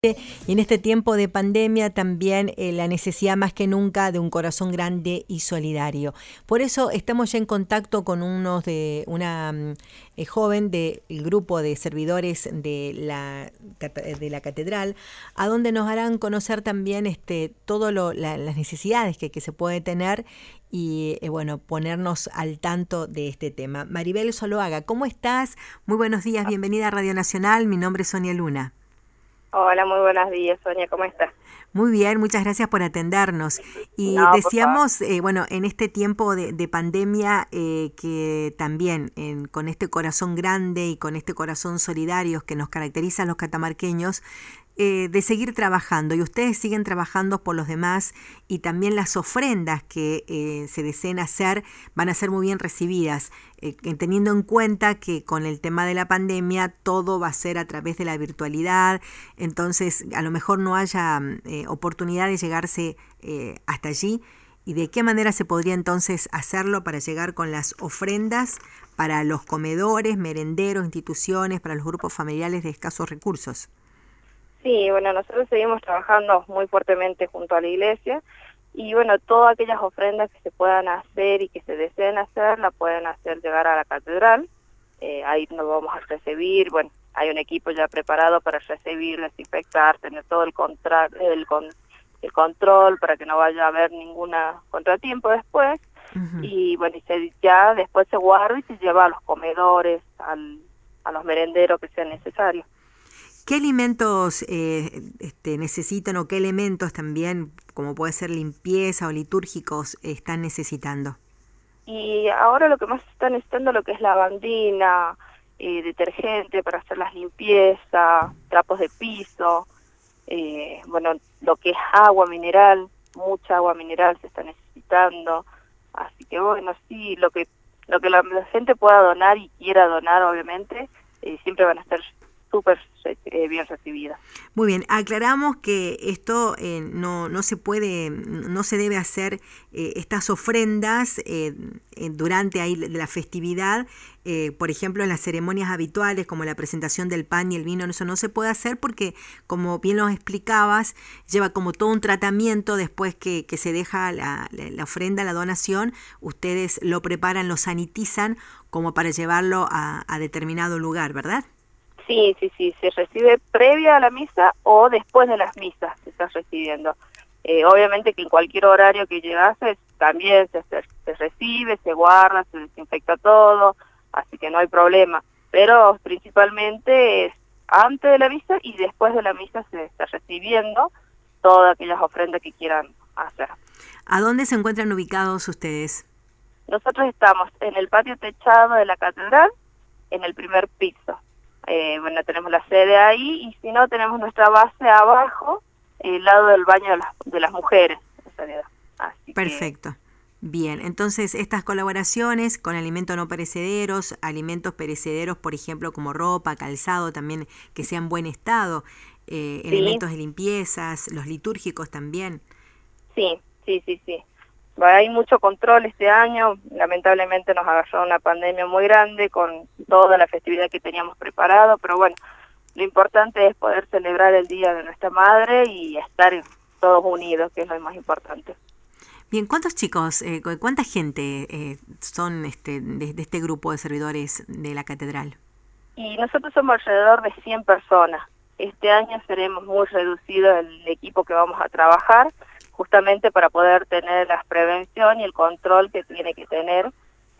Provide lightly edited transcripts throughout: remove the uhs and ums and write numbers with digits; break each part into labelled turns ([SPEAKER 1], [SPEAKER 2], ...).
[SPEAKER 1] Y en este tiempo de pandemia también la necesidad más que nunca de un corazón grande y solidario. Por eso estamos ya en contacto con una joven del grupo de servidores de la catedral, a donde nos harán conocer también todo las necesidades que se puede tener y bueno, ponernos al tanto de este tema. Maribel Zuluaga, ¿cómo estás? Muy buenos días, bienvenida a Radio Nacional, mi nombre es Sonia Luna.
[SPEAKER 2] Hola, muy buenos días, Sonia, ¿cómo estás?
[SPEAKER 1] Muy bien, muchas gracias por atendernos. Y
[SPEAKER 2] No, por favor.
[SPEAKER 1] decíamos, bueno, en este tiempo de pandemia, que también con este corazón grande y con este corazón solidario que nos caracteriza a los catamarqueños, de seguir trabajando. Y ustedes siguen trabajando por los demás y también las ofrendas que se deseen hacer van a ser muy bien recibidas, teniendo en cuenta que con el tema de la pandemia todo va a ser a través de la virtualidad, entonces a lo mejor no haya oportunidad de llegarse hasta allí. ¿Y de qué manera se podría entonces hacerlo para llegar con las ofrendas para los comedores, merenderos, instituciones, para los grupos familiares de escasos recursos?
[SPEAKER 2] Sí, bueno, nosotros seguimos trabajando muy fuertemente junto a la iglesia y bueno, todas aquellas ofrendas que se puedan hacer y que se deseen hacer, la pueden hacer llegar a la catedral. Ahí nos vamos a recibir, bueno, hay un equipo ya preparado para recibir, desinfectar, tener todo el control para que no vaya a haber ninguna contratiempo después.
[SPEAKER 1] Uh-huh.
[SPEAKER 2] Y bueno, ya después se guarda y se lleva a los comedores, a los merenderos que sea necesario.
[SPEAKER 1] ¿Qué alimentos necesitan o qué elementos también, como puede ser limpieza o litúrgicos, están necesitando?
[SPEAKER 2] Y ahora lo que más está necesitando lo que es lavandina, detergente para hacer las limpiezas, trapos de piso, bueno, lo que es agua mineral, mucha agua mineral se está necesitando. Así que bueno, sí, lo que la gente pueda donar y quiera donar, obviamente, siempre van a estar súper bien recibidas.
[SPEAKER 1] Muy bien, aclaramos que esto no se puede, no se debe hacer estas ofrendas durante ahí de la festividad, por ejemplo en las ceremonias habituales como la presentación del pan y el vino, eso no se puede hacer porque, como bien lo explicabas, lleva como todo un tratamiento después que se deja la ofrenda, la donación, ustedes lo preparan, lo sanitizan como para llevarlo a determinado lugar, ¿verdad?
[SPEAKER 2] Sí, se recibe previa a la misa o después de las misas se está recibiendo. Obviamente que en cualquier horario que llegase también se recibe, se guarda, se desinfecta todo, así que no hay problema. Pero principalmente es antes de la misa y después de la misa se está recibiendo todas aquellas ofrendas que quieran hacer.
[SPEAKER 1] ¿A dónde se encuentran ubicados ustedes?
[SPEAKER 2] Nosotros estamos en el patio techado de la catedral, en el primer piso. Bueno, tenemos la sede ahí y si no, tenemos nuestra base abajo, el lado del baño de las mujeres, en realidad. Así
[SPEAKER 1] Perfecto. Bien, entonces estas colaboraciones con alimentos no perecederos, alimentos perecederos, por ejemplo, como ropa, calzado, también que sea en buen estado,
[SPEAKER 2] sí,
[SPEAKER 1] elementos de limpiezas, los litúrgicos también.
[SPEAKER 2] sí. Bueno, hay mucho control este año, lamentablemente nos agarró una pandemia muy grande con toda la festividad que teníamos preparado, pero bueno, lo importante es poder celebrar el Día de nuestra Madre y estar todos unidos, que es lo más importante.
[SPEAKER 1] Bien, ¿cuántos chicos, cuánta gente son de este grupo de servidores de la catedral?
[SPEAKER 2] Y nosotros somos alrededor de 100 personas. Este año seremos muy reducidos el equipo que vamos a trabajar, justamente para poder tener la prevención y el control que tiene que tener,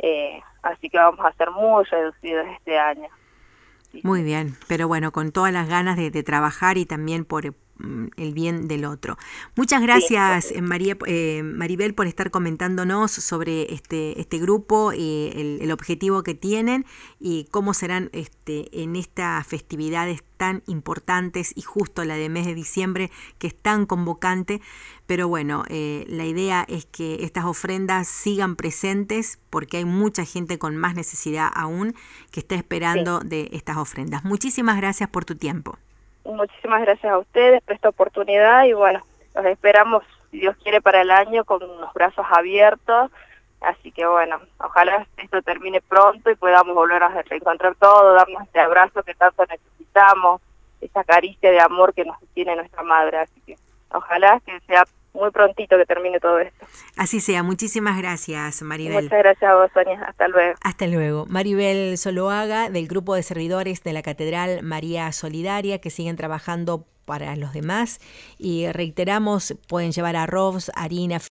[SPEAKER 2] así que vamos a ser muy reducidos este año. Sí,
[SPEAKER 1] Muy
[SPEAKER 2] sí.
[SPEAKER 1] bien, pero bueno, con todas las ganas de trabajar y también por el bien del otro. Muchas
[SPEAKER 2] Sí,
[SPEAKER 1] gracias, Maribel, por estar comentándonos sobre este grupo, el objetivo que tienen y cómo serán en estas festividades tan importantes y justo la de mes de diciembre, que es tan convocante. Pero bueno, la idea es que estas ofrendas sigan presentes porque hay mucha gente con más necesidad aún que está
[SPEAKER 2] sí.
[SPEAKER 1] esperando de estas ofrendas. Muchísimas gracias por tu tiempo.
[SPEAKER 2] Muchísimas gracias a ustedes por esta oportunidad y bueno, los esperamos, si Dios quiere, para el año con los brazos abiertos. Así que bueno, ojalá esto termine pronto y podamos volver a reencontrar todo, darnos este abrazo que tanto necesitamos. esa caricia de amor que nos tiene nuestra madre. Así que ojalá que sea muy prontito que termine todo esto.
[SPEAKER 1] Así sea. Muchísimas gracias, Maribel.
[SPEAKER 2] Muchas gracias a vos, Sonia. Hasta luego.
[SPEAKER 1] Hasta luego. Maribel Zuluaga, del grupo de servidores de la Catedral María Solidaria, que siguen trabajando para los demás. Y reiteramos, pueden llevar arroz, harina,